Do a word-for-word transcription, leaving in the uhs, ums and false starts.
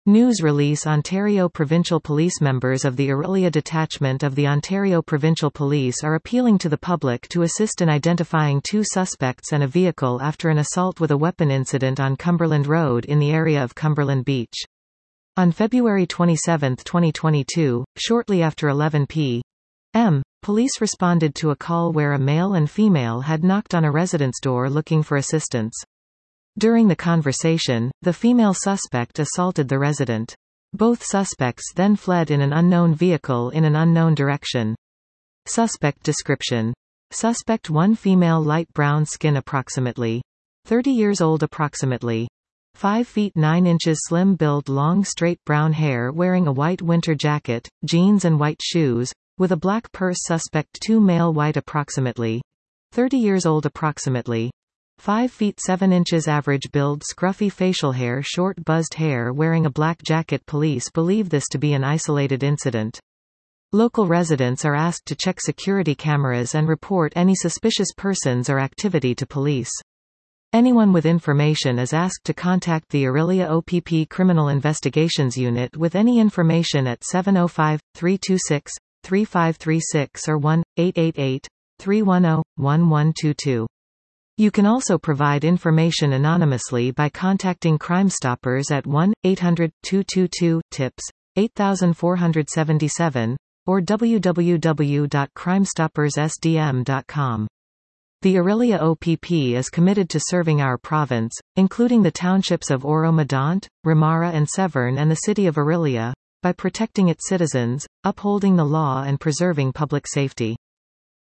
News release Ontario Provincial Police Members of the Orillia Detachment of the Ontario Provincial Police are appealing to the public to assist in identifying two suspects and a vehicle after an assault with a weapon incident on Cumberland Road in the area of Cumberland Beach. On February twenty-seventh twenty twenty-two, shortly after eleven p m, police responded to a call where a male and female had knocked on a resident's door looking for assistance. During the conversation, the female suspect assaulted the resident. Both suspects then fled in an unknown vehicle in an unknown direction. Suspect description: Suspect one, female, light brown skin, approximately thirty years old, approximately five feet nine inches, slim build, long straight brown hair, wearing a white winter jacket, jeans and white shoes, with a black purse. Suspect two, male, white, approximately thirty years old, approximately five feet seven inches, average build, scruffy facial hair, short buzzed hair, wearing a black jacket. Police believe this to be an isolated incident. Local residents are asked to check security cameras and report any suspicious persons or activity to police. Anyone with information is asked to contact the Orillia O P P Criminal Investigations Unit with any information at seven oh five, three two six, three five three six or one eight eight eight, three one zero, one one two two. You can also provide information anonymously by contacting Crime Stoppers at one eight hundred, two two two, TIPS, eight four seven seven, or w w w dot crime stoppers s d m dot com. The Orillia O P P is committed to serving our province, including the townships of Oro-Medonte, Ramara and Severn, and the city of Orillia, by protecting its citizens, upholding the law and preserving public safety.